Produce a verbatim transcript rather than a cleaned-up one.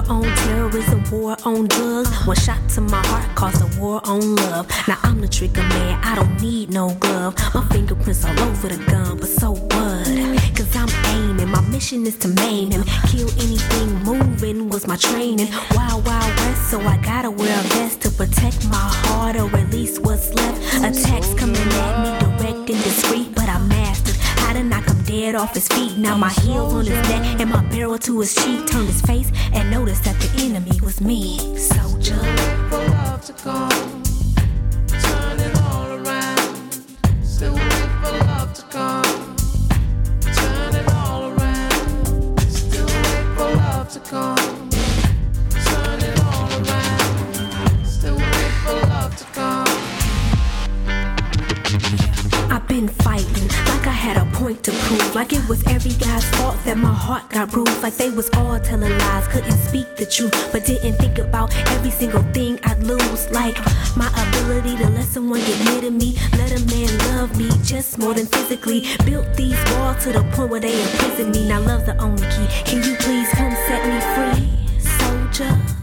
War on terrorism, war on drugs. One shot to my heart caused a war on love. Now I'm the trigger man, I don't need no glove. My fingerprints all over the gun, but so what? Cause I'm aiming, my mission is to maim him. Kill anything moving was my training. Wild, wild west, so I gotta wear a vest to protect my heart or at least what's left. Attacks coming at me direct and discreet, but I mastered how to knock him dead off his feet. Now my heels on his neck and my barrel to his cheek. Turned his face and noticed that the enemy was me. Soldier. For love to come, turn it all around. Still wait for love to come, turn it all around. Still wait for love to come, turn it all around. Still wait for love to come. I've been fighting like I had a point to prove. Like it was every guy's fault that my heart got bruised. Like they was all telling lies, couldn't speak the truth, but didn't think about every single thing I'd lose. Like my ability to let someone get near to me, let a man love me just more than physically. Built these walls to the point where they imprison me. Now love's the only key. Can you please come set me free, soldier?